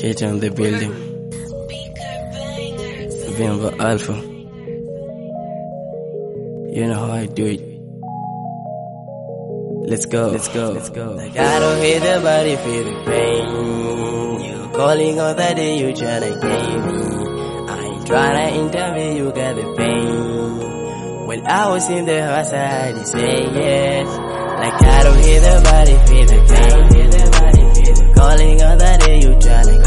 Kate on the building. Vimba Alpha. You know how I do it. Let's go, let's go, let's go. Like I don't hate the body, feel the pain. You calling on that day, you tryna game me. I ain't tryna interview, you got the pain. When I was in the house, I had to say yes. Like I don't hear the body, feel the pain. Calling on that day, you tryna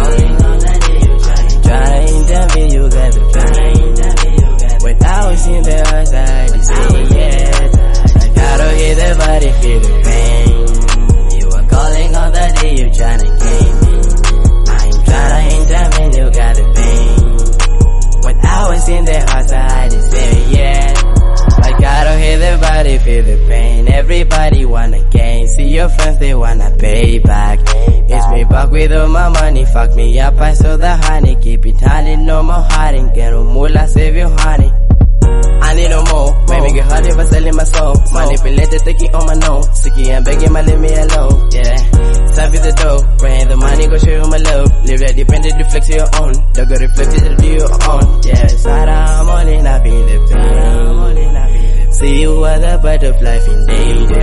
interview, you got the pain. When I was in the house, I had to say yes. Like I don't hear the body, feel the pain. You were calling on that day, you tryna game me. I ain't tryna intervene, you got the pain. When I was in the house, I had to say yes. Like I don't hear the body, feel the pain. Everybody wanna gain, see your friends, they wanna pay back. It's me back with all my money, fuck me up, I saw the honey. Keep it honey, no more hiding, get no mula, save your honey. I need no more, baby get hard if I selling my soul. Manipulated, taking on my nose, sicky and begging my leave me alone, yeah. Time for the dough, bring the money, go show you my love. Live that dependent, reflect your own. Don't go reflect it to do your own, yeah. I'm all in, I feel the pain. See you as a butterfly in danger.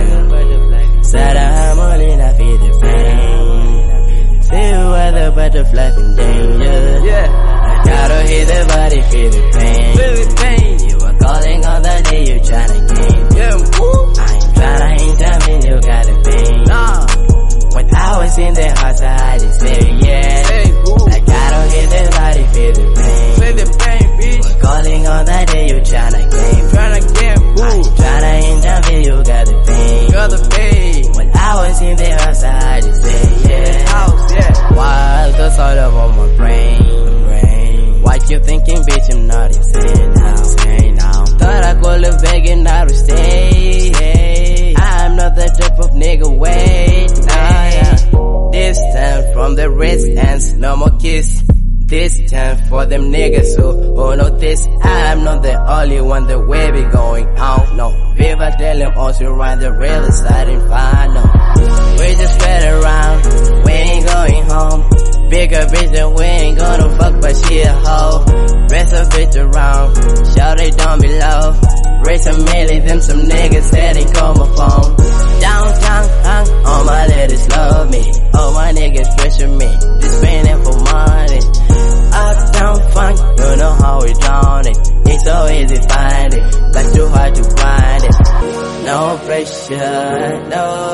I'm all in, I feel the pain. See you as a butterfly in danger. Yeah. I don't hear the body, feel the pain. You were calling on the day, you tryna game. I ain't tryna intervene, you got the pain. When I was in the house, I had to say yes. Like I don't hear the body, feel the pain. You were calling on the day, you tryna game. I ain't tryna intervene, you got the pain. When I was in the house, I had to say yes. Wild thoughts all over my brain. What you thinking, bitch? I'm not insane now. Thought I called a begging now to stay. I'm not the type of nigga, wait. Nah, yeah. Distant from the wristbands, no more kiss. This time for them niggas who know this. I'm not the only one, the way we going out. No, people tell them also ride the real side and find no. We just spread around, we ain't going home. Bigger bitch and we ain't gonna fuck, but she a hoe. Rest a bitch around, shout it down below. Raise a million, them some niggas that ain't call my phone. Downtown, all my ladies love me. All my niggas pressure me, just spending for money. Uptown funk, you know how we drown it. It's so easy to find it, but too hard to find it. No pressure,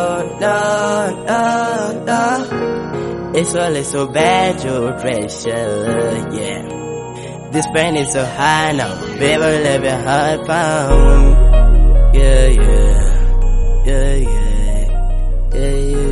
no. It's only so bad, your pressure, yeah. This pain is so high now, baby, live your heart pound. Yeah.